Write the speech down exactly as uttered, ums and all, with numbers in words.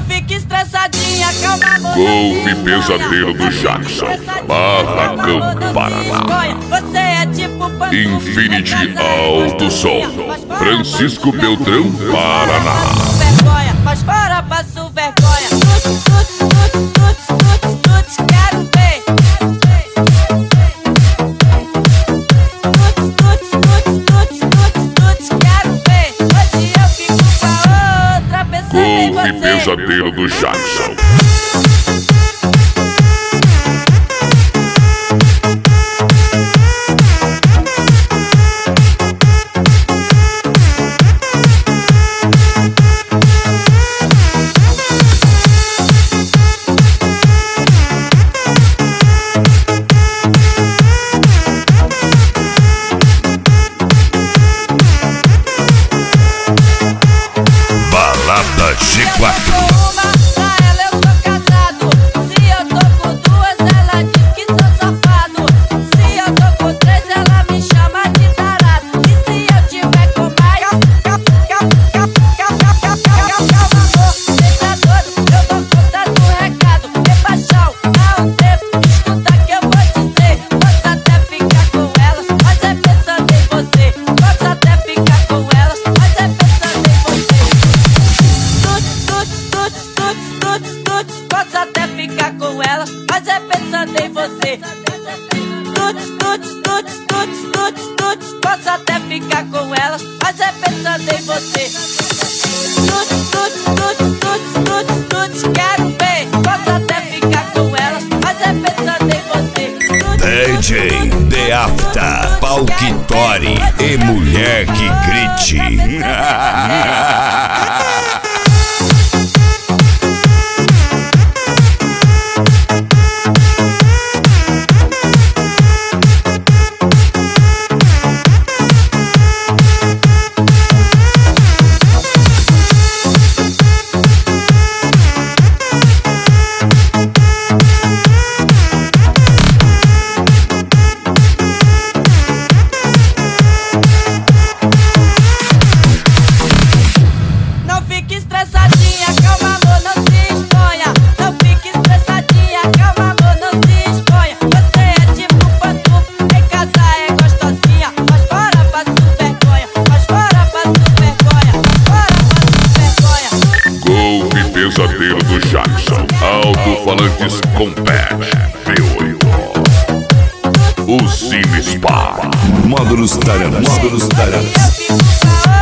fique estressadinha, calma, amor. Golfe Pesadelo do Jackson, Barracão, Paraná. Você é tipo Infinity Alto Som, Francisco Beltrão, Paraná. Vergonha, mas fora passo vergonha. Tuts, tuts, tuts, tuts, tuts, tuts, quero ver. Tuts, tuts, tuts, tuts, tuts, tuts, quero ver. Hoje eu fico com a outra, pensando em você. Golfe Pesadelo do Jackson. Balada G quatro. Posso até ficar com ela, mas é pensando em você. Tuts, tuts, tuts, tuts, tuts, tuts. Posso até ficar com ela, mas é pensando em você. Tuts, tuts, tuts, tuts, tuts, tuts, quero ver. Posso até ficar com ela, mas é pensando em você. D J The Afta, Palquitori e mulher que grite. Estressadinha, calma, amor, não se exponha. Não fique estressadinha, calma, amor, não se exponha. Você é tipo pantufa, em casa é gostosinha, mas fora passo vergonha, mas fora passo vergonha, fora passo vergonha. Golfe Pesadelo do Jackson, alto-falantes Compete V oito. O Cine Spa. Módulos Taranas. Módulos Taranas. Eu fico com a